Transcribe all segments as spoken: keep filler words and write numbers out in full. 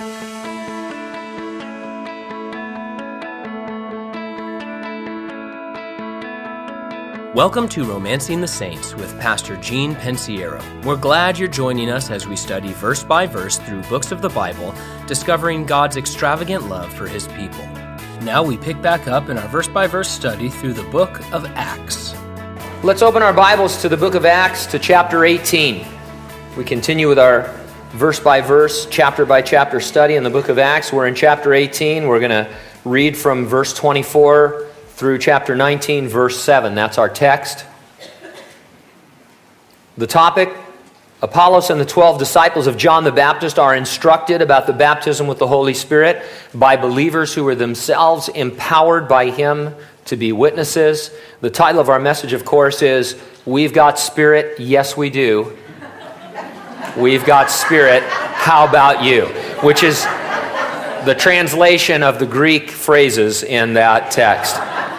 Welcome to Romancing the Saints with Pastor Gene Pensiero. We're glad you're joining us as we study verse by verse through books of the Bible, discovering God's extravagant love for His people. Now we pick back up in our verse by verse study through the book of Acts. Let's open our Bibles to the book of Acts, to chapter eighteen. We continue with our verse by verse, chapter by chapter study in the book of Acts. We're in chapter eighteen. We're going to read from verse twenty-four through chapter nineteen, verse seven. That's our text. The topic: Apollos and the twelve disciples of John the Baptist are instructed about the baptism with the Holy Spirit by believers who were themselves empowered by Him to be witnesses. The title of our message, of course, is We've Got Spirit, Yes We Do. We've got Spirit, How About You? Which is the translation of the Greek phrases in that text.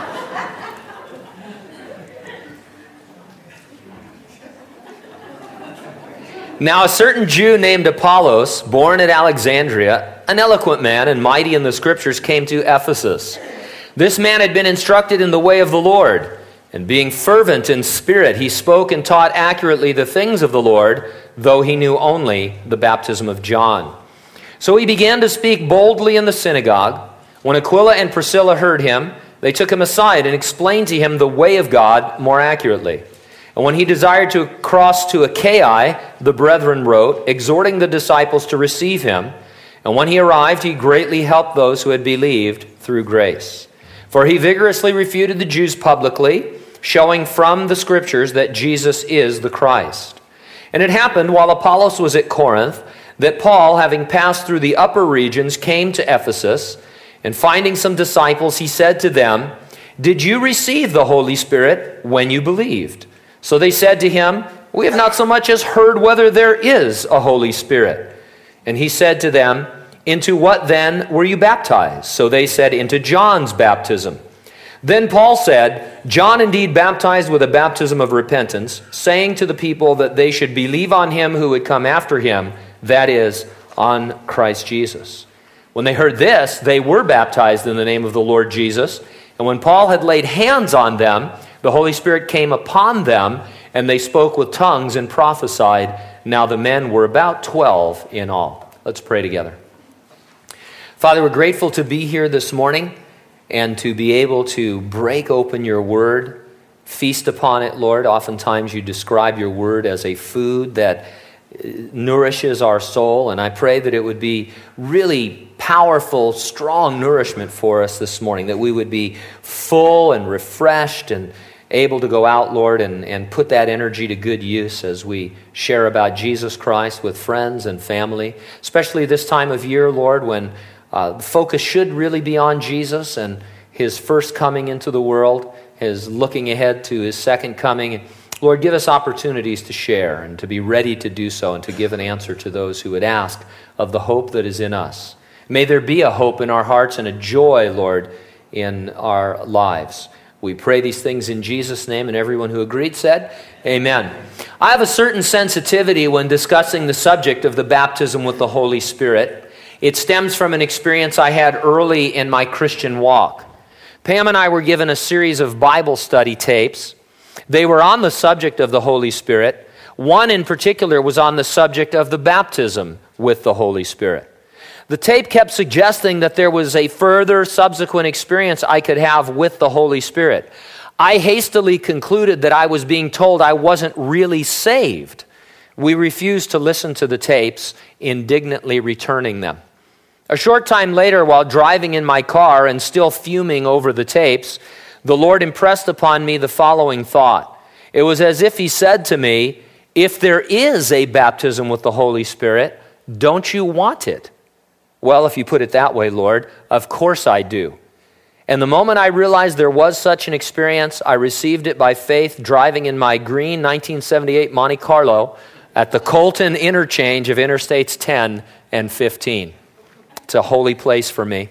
Now a certain Jew named Apollos, born at Alexandria, an eloquent man and mighty in the Scriptures, came to Ephesus. This man had been instructed in the way of the Lord, and being fervent in spirit, he spoke and taught accurately the things of the Lord, though he knew only the baptism of John. So he began to speak boldly in the synagogue. When Aquila and Priscilla heard him, they took him aside and explained to him the way of God more accurately. And when he desired to cross to Achaia, the brethren wrote, exhorting the disciples to receive him. And when he arrived, he greatly helped those who had believed through grace. For he vigorously refuted the Jews publicly, showing from the Scriptures that Jesus is the Christ. And it happened while Apollos was at Corinth, that Paul, having passed through the upper regions, came to Ephesus, and finding some disciples, he said to them, did you receive the Holy Spirit when you believed? So they said to him, we have not so much as heard whether there is a Holy Spirit. And he said to them, into what then were you baptized? So they said, into John's baptism. Then Paul said, John indeed baptized with a baptism of repentance, saying to the people that they should believe on him who would come after him, that is, on Christ Jesus. When they heard this, they were baptized in the name of the Lord Jesus. And when Paul had laid hands on them, the Holy Spirit came upon them, and they spoke with tongues and prophesied. Now the men were about twelve in all. Let's pray together. Father, we're grateful to be here this morning and to be able to break open your word, feast upon it, Lord. Oftentimes you describe your word as a food that nourishes our soul, and I pray that it would be really powerful, strong nourishment for us this morning, that we would be full and refreshed and able to go out, Lord, and, and put that energy to good use as we share about Jesus Christ with friends and family, especially this time of year, Lord, when uh, the focus should really be on Jesus and His first coming into the world, His looking ahead to His second coming. Lord, give us opportunities to share and to be ready to do so and to give an answer to those who would ask of the hope that is in us. May there be a hope in our hearts and a joy, Lord, in our lives. We pray these things in Jesus' name, and everyone who agreed said, amen. I have a certain sensitivity when discussing the subject of the baptism with the Holy Spirit. It stems from an experience I had early in my Christian walk. Pam and I were given a series of Bible study tapes. They were on the subject of the Holy Spirit. One in particular was on the subject of the baptism with the Holy Spirit. The tape kept suggesting that there was a further subsequent experience I could have with the Holy Spirit. I hastily concluded that I was being told I wasn't really saved. We refused to listen to the tapes, indignantly returning them. A short time later, while driving in my car and still fuming over the tapes, the Lord impressed upon me the following thought. It was as if He said to me, if there is a baptism with the Holy Spirit, don't you want it? Well, if you put it that way, Lord, of course I do. And the moment I realized there was such an experience, I received it by faith driving in my green nineteen seventy-eight Monte Carlo at the Colton interchange of Interstates ten and fifteen. It's a holy place for me.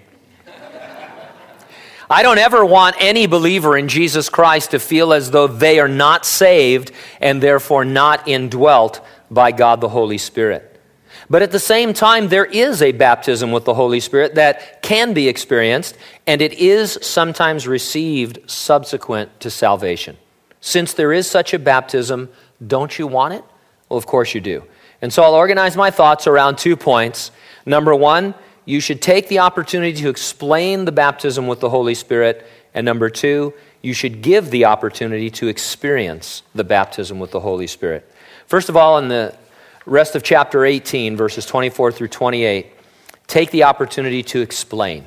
I don't ever want any believer in Jesus Christ to feel as though they are not saved and therefore not indwelt by God the Holy Spirit. But at the same time, there is a baptism with the Holy Spirit that can be experienced, and it is sometimes received subsequent to salvation. Since there is such a baptism, don't you want it? Well, of course you do. And so I'll organize my thoughts around two points. Number one, you should take the opportunity to explain the baptism with the Holy Spirit. And number two, you should give the opportunity to experience the baptism with the Holy Spirit. First of all, in the rest of chapter eighteen, verses twenty-four through twenty-eight, take the opportunity to explain.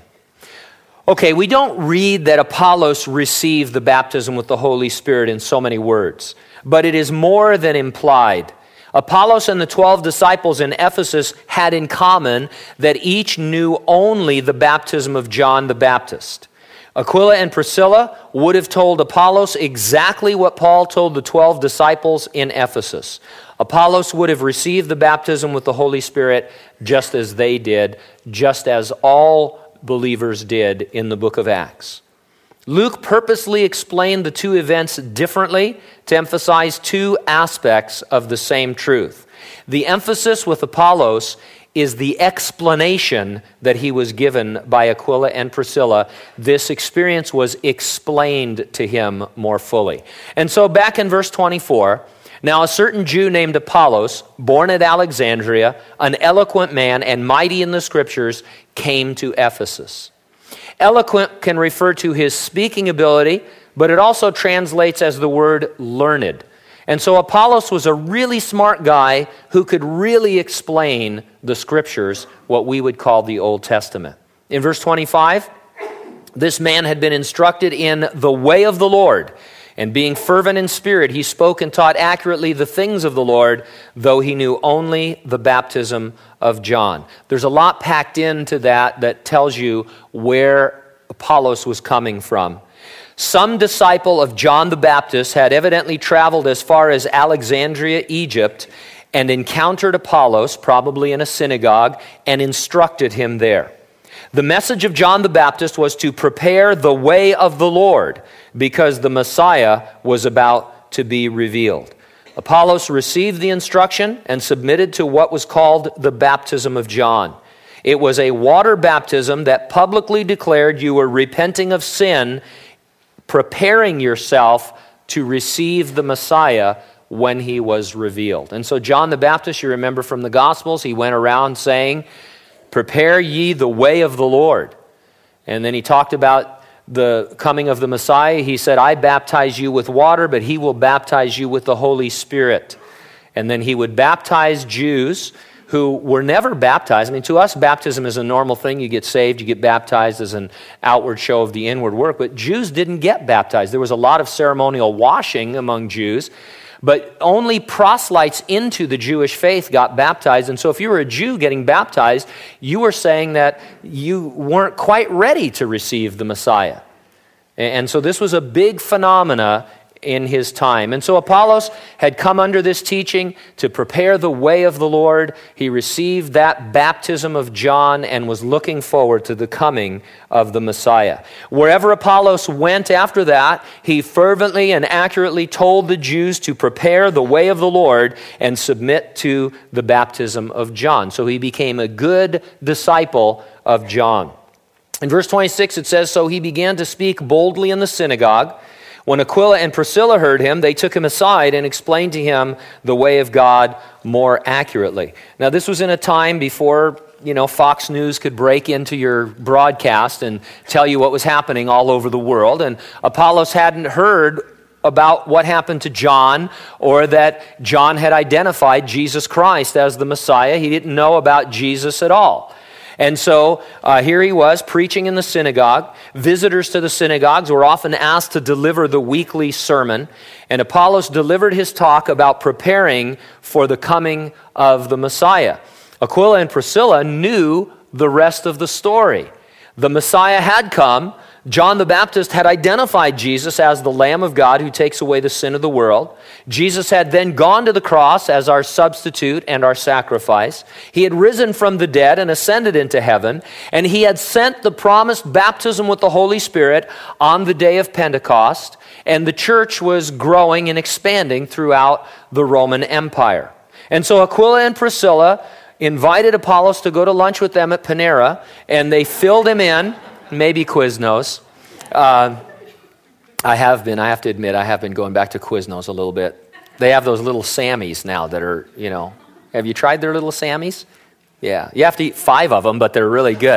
Okay, we don't read that Apollos received the baptism with the Holy Spirit in so many words, but it is more than implied. Apollos and the twelve disciples in Ephesus had in common that each knew only the baptism of John the Baptist. Aquila and Priscilla would have told Apollos exactly what Paul told the twelve disciples in Ephesus. Apollos would have received the baptism with the Holy Spirit just as they did, just as all believers did in the book of Acts. Luke purposely explained the two events differently to emphasize two aspects of the same truth. The emphasis with Apollos is the explanation that he was given by Aquila and Priscilla. This experience was explained to him more fully. And so back in verse twenty-four, now a certain Jew named Apollos, born at Alexandria, an eloquent man and mighty in the Scriptures, came to Ephesus. Eloquent can refer to his speaking ability, but it also translates as the word learned. And so Apollos was a really smart guy who could really explain the Scriptures, what we would call the Old Testament. In verse twenty-five, this man had been instructed in the way of the Lord, and being fervent in spirit, he spoke and taught accurately the things of the Lord, though he knew only the baptism of John. There's a lot packed into that that tells you where Apollos was coming from. Some disciple of John the Baptist had evidently traveled as far as Alexandria, Egypt, and encountered Apollos, probably in a synagogue, and instructed him there. The message of John the Baptist was to prepare the way of the Lord, because the Messiah was about to be revealed. Apollos received the instruction and submitted to what was called the baptism of John. It was a water baptism that publicly declared you were repenting of sin, preparing yourself to receive the Messiah when he was revealed. And so John the Baptist, you remember from the Gospels, he went around saying, "Prepare ye the way of the Lord." And then he talked about the coming of the Messiah. He said, "I baptize you with water, but he will baptize you with the Holy Spirit." And then he would baptize Jews who were never baptized. I mean, to us, baptism is a normal thing. You get saved, you get baptized as an outward show of the inward work. But Jews didn't get baptized. There was a lot of ceremonial washing among Jews, but only proselytes into the Jewish faith got baptized. And so if you were a Jew getting baptized, you were saying that you weren't quite ready to receive the Messiah. And so this was a big phenomena in his time. And so Apollos had come under this teaching to prepare the way of the Lord. He received that baptism of John and was looking forward to the coming of the Messiah. Wherever Apollos went after that, he fervently and accurately told the Jews to prepare the way of the Lord and submit to the baptism of John. So he became a good disciple of John. In verse twenty-six it says, "So he began to speak boldly in the synagogue. When Aquila and Priscilla heard him, they took him aside and explained to him the way of God more accurately." Now, this was in a time before, you know, Fox News could break into your broadcast and tell you what was happening all over the world. And Apollos hadn't heard about what happened to John, or that John had identified Jesus Christ as the Messiah. He didn't know about Jesus at all. And so uh, here he was preaching in the synagogue. Visitors to the synagogues were often asked to deliver the weekly sermon. And Apollos delivered his talk about preparing for the coming of the Messiah. Aquila and Priscilla knew the rest of the story. The Messiah had come. John the Baptist had identified Jesus as the Lamb of God who takes away the sin of the world. Jesus had then gone to the cross as our substitute and our sacrifice. He had risen from the dead and ascended into heaven, and he had sent the promised baptism with the Holy Spirit on the day of Pentecost, and the church was growing and expanding throughout the Roman Empire. And so Aquila and Priscilla, invited Apollos to go to lunch with them at Panera, and they filled him in, maybe Quiznos. Uh, I have been, I have to admit, I have been going back to Quiznos a little bit. They have those little Sammies now that are, you know, have you tried their little Sammies? Yeah, you have to eat five of them, but they're really good.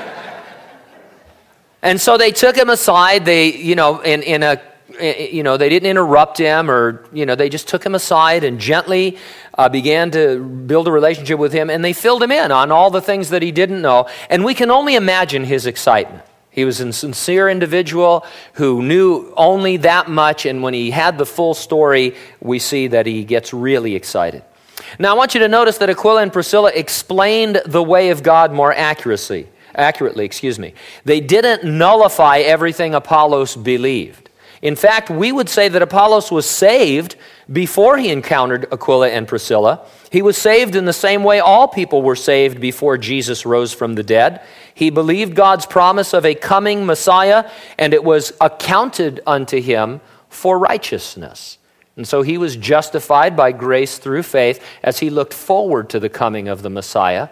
And so they took him aside, they, you know, in, in a, you know, they didn't interrupt him or, you know, they just took him aside and gently uh, began to build a relationship with him, and they filled him in on all the things that he didn't know. And we can only imagine his excitement. He was a sincere individual who knew only that much, and when he had the full story, we see that he gets really excited. Now, I want you to notice that Aquila and Priscilla explained the way of God more accurately. Accurately, excuse me. They didn't nullify everything Apollos believed. In fact, we would say that Apollos was saved before he encountered Aquila and Priscilla. He was saved in the same way all people were saved before Jesus rose from the dead. He believed God's promise of a coming Messiah, and it was accounted unto him for righteousness. And so he was justified by grace through faith as he looked forward to the coming of the Messiah.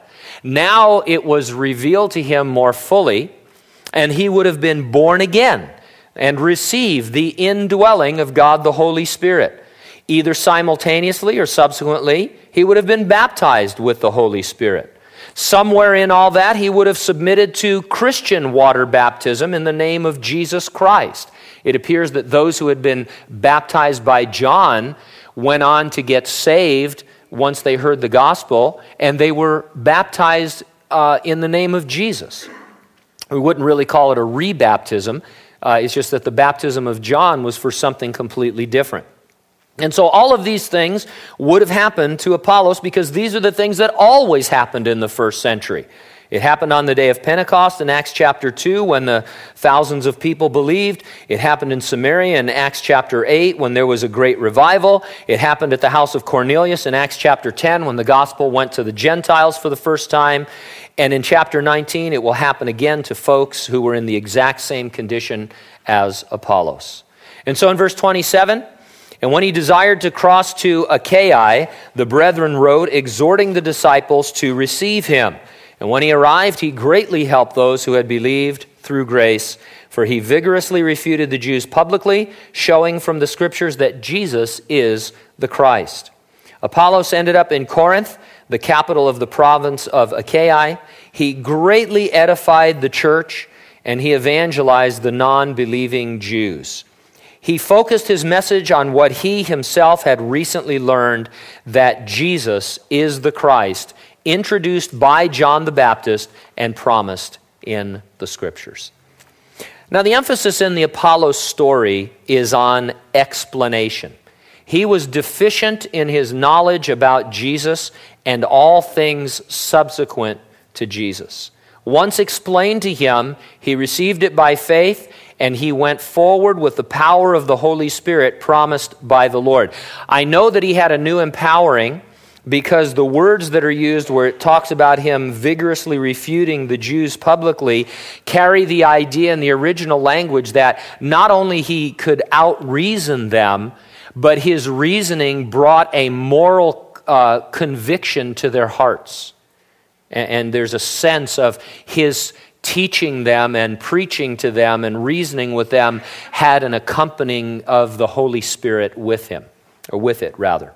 Now it was revealed to him more fully, and he would have been born again and received the indwelling of God the Holy Spirit. Either simultaneously or subsequently, he would have been baptized with the Holy Spirit. Somewhere in all that, he would have submitted to Christian water baptism in the name of Jesus Christ. It appears that those who had been baptized by John went on to get saved once they heard the gospel, and they were baptized uh, in the name of Jesus. We wouldn't really call it a rebaptism. Uh, it's just that the baptism of John was for something completely different. And so all of these things would have happened to Apollos because these are the things that always happened in the first century. It happened on the day of Pentecost in Acts chapter two when the thousands of people believed. It happened in Samaria in Acts chapter eight when there was a great revival. It happened at the house of Cornelius in Acts chapter ten when the gospel went to the Gentiles for the first time. And in chapter nineteen, it will happen again to folks who were in the exact same condition as Apollos. And so in verse twenty-seven, and when he desired to cross to Achaia, the brethren wrote, exhorting the disciples to receive him. And when he arrived, he greatly helped those who had believed through grace, for he vigorously refuted the Jews publicly, showing from the Scriptures that Jesus is the Christ. Apollos ended up in Corinth, the capital of the province of Achaia. He greatly edified the church, and he evangelized the non-believing Jews. He focused his message on what he himself had recently learned, that Jesus is the Christ, introduced by John the Baptist and promised in the Scriptures. Now, the emphasis in the Apollos story is on explanation. He was deficient in his knowledge about Jesus and all things subsequent to Jesus. Once explained to him, he received it by faith, and he went forward with the power of the Holy Spirit promised by the Lord. I know that he had a new empowering because the words that are used where it talks about him vigorously refuting the Jews publicly carry the idea in the original language that not only he could out-reason them, but his reasoning brought a moral uh, conviction to their hearts. And, and there's a sense of his teaching them and preaching to them and reasoning with them had an accompanying of the Holy Spirit with him, or with it rather.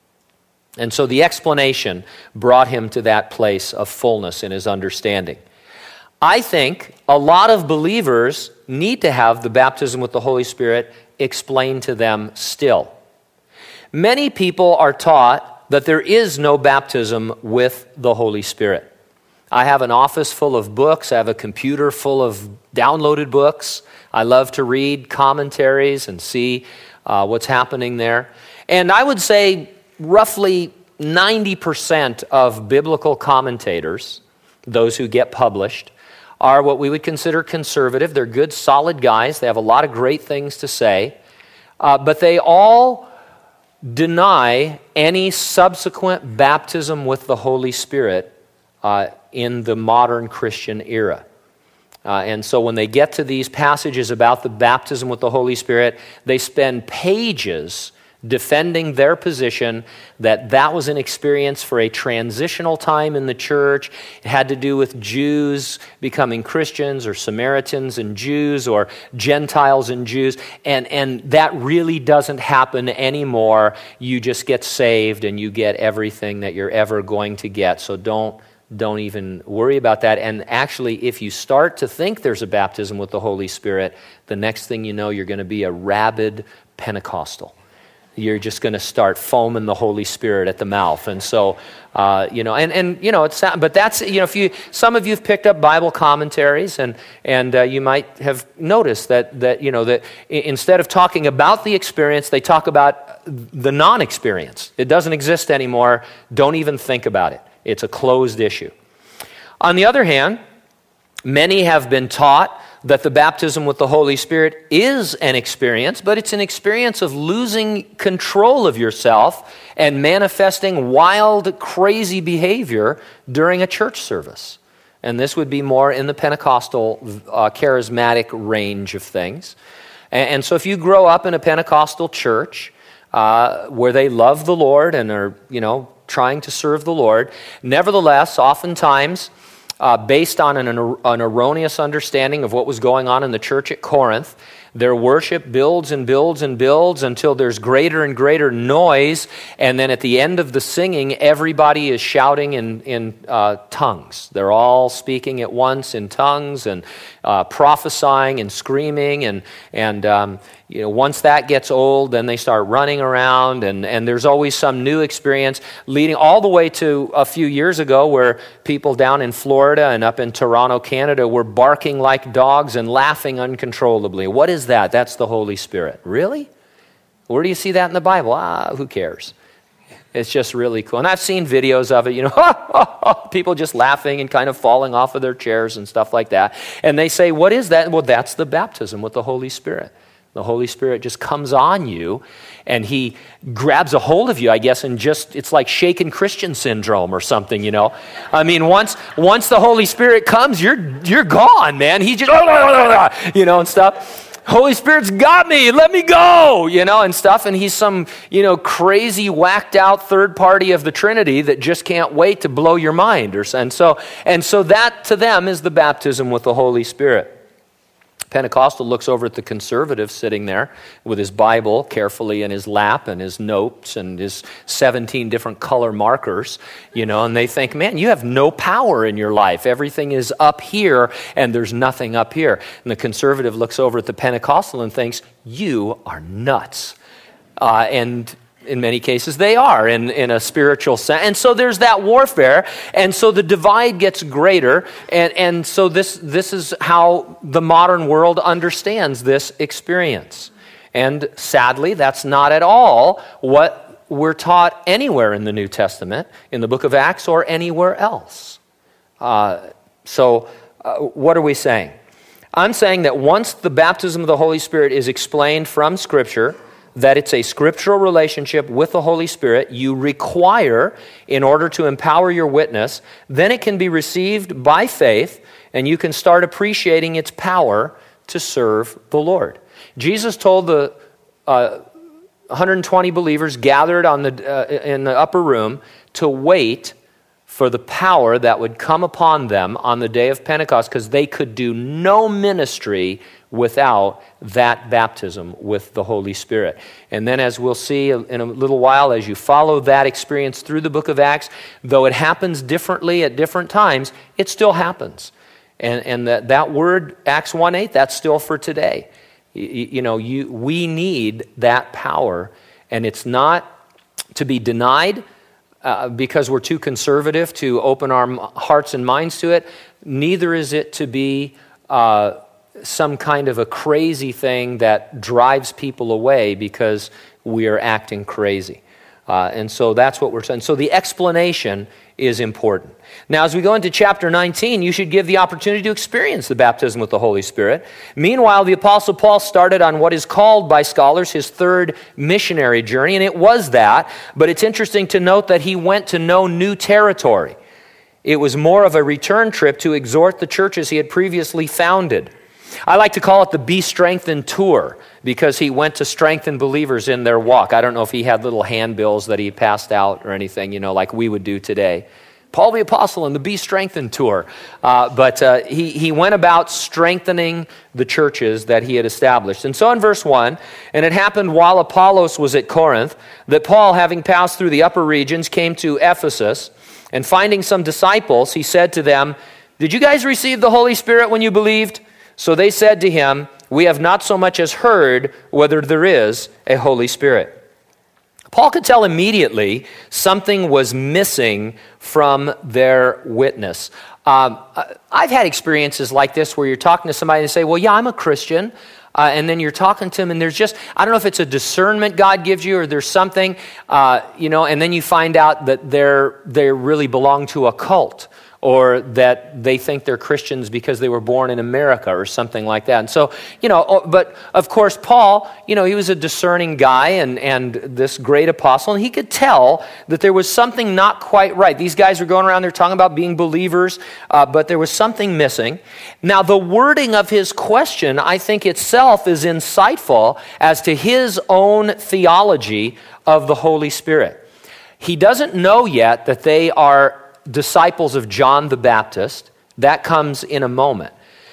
And so the explanation brought him to that place of fullness in his understanding. I think a lot of believers need to have the baptism with the Holy Spirit explained to them still. Many people are taught that there is no baptism with the Holy Spirit. I have an office full of books. I have a computer full of downloaded books. I love to read commentaries and see uh, what's happening there. And I would say roughly ninety percent of biblical commentators, those who get published, are what we would consider conservative. They're good, solid guys. They have a lot of great things to say. Uh, but they all deny any subsequent baptism with the Holy Spirit uh, in the modern Christian era. Uh, and so when they get to these passages about the baptism with the Holy Spirit, they spend pages defending their position that that was an experience for a transitional time in the church. It had to do with Jews becoming Christians, or Samaritans and Jews, or Gentiles and Jews, and, and that really doesn't happen anymore. You just get saved and you get everything that you're ever going to get, so don't Don't even worry about that. And actually, if you start to think there's a baptism with the Holy Spirit, the next thing you know, you're going to be a rabid Pentecostal. You're just going to start foaming the Holy Spirit at the mouth. And so, uh, you know, and, and you know, it's not, but that's, you know, if you, some of you have picked up Bible commentaries, and and uh, you might have noticed that, that, you know, that instead of talking about the experience, they talk about the non-experience. It doesn't exist anymore. Don't even think about it. It's a closed issue. On the other hand, many have been taught that the baptism with the Holy Spirit is an experience, but it's an experience of losing control of yourself and manifesting wild, crazy behavior during a church service. And this would be more in the Pentecostal, uh, charismatic range of things. And, and so if you grow up in a Pentecostal church uh, where they love the Lord and are, you know, trying to serve the Lord, nevertheless, oftentimes, Uh, based on an, an erroneous understanding of what was going on in the church at Corinth, their worship builds and builds and builds until there's greater and greater noise, and then at the end of the singing, everybody is shouting in, in uh, tongues. They're all speaking at once in tongues and uh, prophesying and screaming, and and um, you know, once that gets old, then they start running around, and, and there's always some new experience, leading all the way to a few years ago where people down in Florida and up in Toronto, Canada, were barking like dogs and laughing uncontrollably. What is that? That's the Holy Spirit. Really? Where do you see that in the Bible? Ah, who cares? It's just really cool. And I've seen videos of it, you know, people just laughing and kind of falling off of their chairs and stuff like that. And they say, what is that? Well, that's the baptism with the Holy Spirit. The Holy Spirit just comes on you, and he grabs a hold of you, I guess, and just, it's like shaken Christian syndrome or something, you know. I mean, once once the Holy Spirit comes, you're you're gone, man. He just, you know, and stuff. Holy Spirit's got me, let me go, you know, and stuff. And he's some, you know, crazy, whacked out third party of the Trinity that just can't wait to blow your mind. Or And so, and so that to them is the baptism with the Holy Spirit. Pentecostal looks over at the conservative sitting there with his Bible carefully in his lap and his notes and his seventeen different color markers, you know, and they think, man, you have no power in your life. Everything is up here and there's nothing up here. And the conservative looks over at the Pentecostal and thinks, you are nuts. Uh, and in many cases, they are in, in a spiritual sense. And so there's that warfare. And so the divide gets greater. And, and so this, this is how the modern world understands this experience. And sadly, that's not at all what we're taught anywhere in the New Testament, in the book of Acts, or anywhere else. Uh, so uh, what are we saying? I'm saying that once the baptism of the Holy Spirit is explained from Scripture, that it's a scriptural relationship with the Holy Spirit you require in order to empower your witness, then it can be received by faith, and you can start appreciating its power to serve the Lord. Jesus told the uh, one hundred twenty believers gathered on the uh, in the upper room to wait for the power that would come upon them on the day of Pentecost, because they could do no ministry without that baptism with the Holy Spirit. And then, as we'll see in a little while, as you follow that experience through the book of Acts, though it happens differently at different times, it still happens. And, and that, that word, Acts one eight, that's still for today. You, you know, you, we need that power, and it's not to be denied uh, because we're too conservative to open our hearts and minds to it. Neither is it to be uh, some kind of a crazy thing that drives people away because we are acting crazy. Uh, and so that's what we're saying. So the explanation is important. Now, as we go into chapter nineteen, you should give the opportunity to experience the baptism with the Holy Spirit. Meanwhile, the Apostle Paul started on what is called by scholars his third missionary journey, and it was that. But it's interesting to note that he went to no new territory. It was more of a return trip to exhort the churches he had previously founded. I like to call it the Be Strengthened Tour because he went to strengthen believers in their walk. I don't know if he had little handbills that he passed out or anything, you know, like we would do today. Paul the Apostle and the Be Strengthened Tour. Uh, but uh, he, he went about strengthening the churches that he had established. And so in verse one, and it happened while Apollos was at Corinth, that Paul, having passed through the upper regions, came to Ephesus, and finding some disciples, he said to them, "Did you guys receive the Holy Spirit when you believed?" So they said to him, "We have not so much as heard whether there is a Holy Spirit." Paul could tell immediately something was missing from their witness. Um, I've had experiences like this where you're talking to somebody and they say, "Well, yeah, I'm a Christian." Uh, and then you're talking to them and there's just, I don't know if it's a discernment God gives you or there's something, uh, you know, and then you find out that they're they really belong to a cult, or that they think they're Christians because they were born in America or something like that. And so, you know, but of course, Paul, you know, he was a discerning guy and, and this great apostle, and he could tell that there was something not quite right. These guys were going around there talking about being believers, uh, but there was something missing. Now, the wording of his question, I think itself is insightful as to his own theology of the Holy Spirit. He doesn't know yet that they are disciples of John the Baptist. That comes in a moment.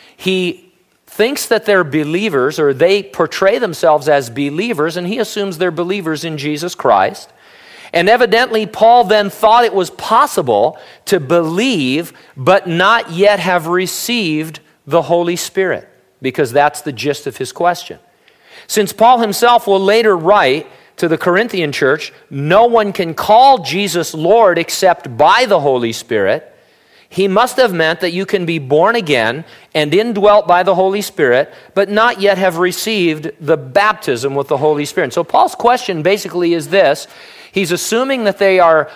He thinks that they're believers, or they portray themselves as believers, and he assumes they're believers in Jesus Christ. And evidently, Paul then thought it was possible to believe, but not yet have received the Holy Spirit, because that's the gist of his question. Since Paul himself will later write to the Corinthian church, no one can call Jesus Lord except by the Holy Spirit, he must have meant that you can be born again and indwelt by the Holy Spirit, but not yet have received the baptism with the Holy Spirit. So Paul's question basically is this. He's assuming that they are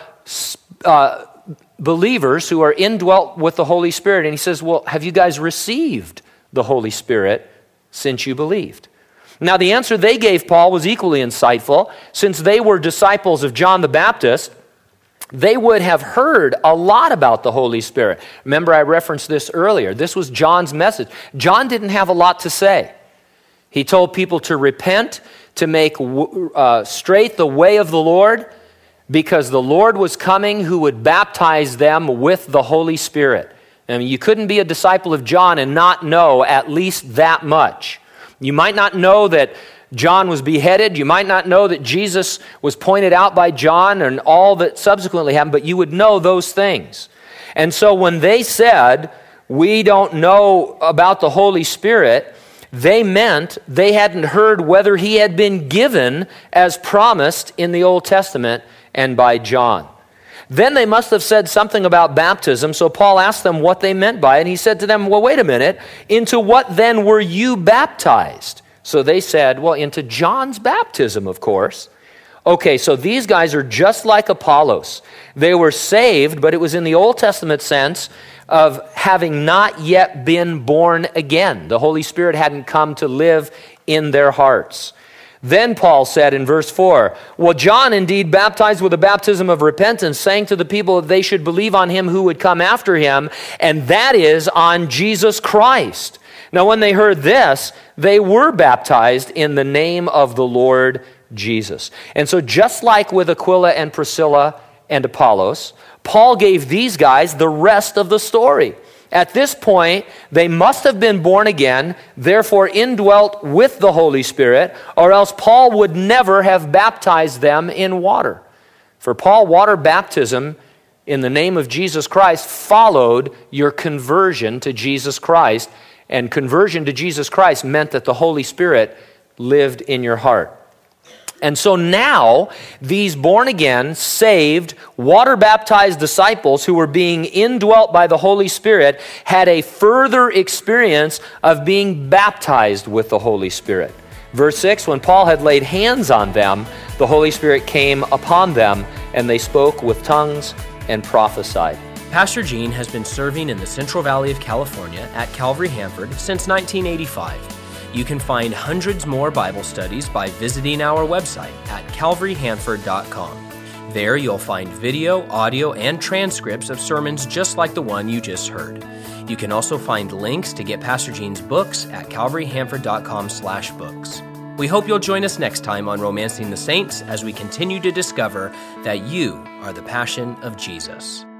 uh, believers who are indwelt with the Holy Spirit, and he says, well, have you guys received the Holy Spirit since you believed? Now, the answer they gave Paul was equally insightful. Since they were disciples of John the Baptist, they would have heard a lot about the Holy Spirit. Remember, I referenced this earlier. This was John's message. John didn't have a lot to say. He told people to repent, to make uh, straight the way of the Lord, because the Lord was coming who would baptize them with the Holy Spirit. I mean, you couldn't be a disciple of John and not know at least that much. You might not know that John was beheaded. You might not know that Jesus was pointed out by John and all that subsequently happened, but you would know those things. And so when they said, we don't know about the Holy Spirit, they meant they hadn't heard whether he had been given as promised in the Old Testament and by John. Then they must have said something about baptism, so Paul asked them what they meant by it, and he said to them, well, wait a minute, into what then were you baptized? So they said, well, into John's baptism, of course. Okay, so these guys are just like Apollos. They were saved, but it was in the Old Testament sense of having not yet been born again. The Holy Spirit hadn't come to live in their hearts. Then Paul said in verse four, well, John indeed baptized with a baptism of repentance, saying to the people that they should believe on him who would come after him, and that is on Jesus Christ. Now, when they heard this, they were baptized in the name of the Lord Jesus. And so just like with Aquila and Priscilla and Apollos, Paul gave these guys the rest of the story. At this point, they must have been born again, therefore indwelt with the Holy Spirit, or else Paul would never have baptized them in water. For Paul, water baptism in the name of Jesus Christ followed your conversion to Jesus Christ, and conversion to Jesus Christ meant that the Holy Spirit lived in your heart. And so now, these born-again, saved, water-baptized disciples who were being indwelt by the Holy Spirit had a further experience of being baptized with the Holy Spirit. Verse six, when Paul had laid hands on them, the Holy Spirit came upon them, and they spoke with tongues and prophesied. Pastor Gene has been serving in the Central Valley of California at Calvary Hanford since nineteen eighty-five. You can find hundreds more Bible studies by visiting our website at calvary hanford dot com. There you'll find video, audio, and transcripts of sermons just like the one you just heard. You can also find links to get Pastor Gene's books at calvary hanford dot com slash books. We hope you'll join us next time on Romancing the Saints as we continue to discover that you are the passion of Jesus.